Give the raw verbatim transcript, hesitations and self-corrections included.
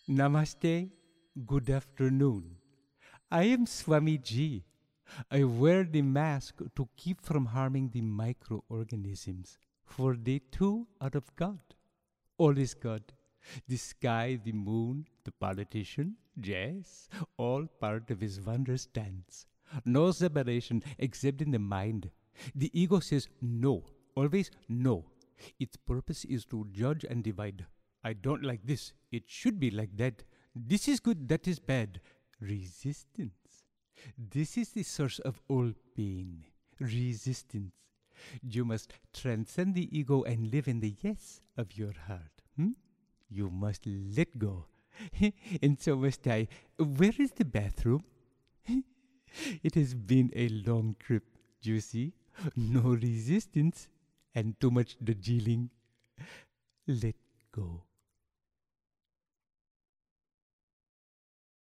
Namaste, good afternoon. I am Swamiji. I wear the mask to keep from harming the microorganisms, for they too are of God. All is God. The sky, the moon, the politician, yes, all part of his wondrous dance. No separation except in the mind. The ego says no, always no. Its purpose is to judge and divide. I don't like this. It should be like that. This is good, that is bad. Resistance. This is the source of all pain. Resistance. You must transcend the ego and live in the yes of your heart. Hmm? You must let go. And so must I. Where is the bathroom? It has been a long trip, you see. No resistance and too much Darjeeling. Let go.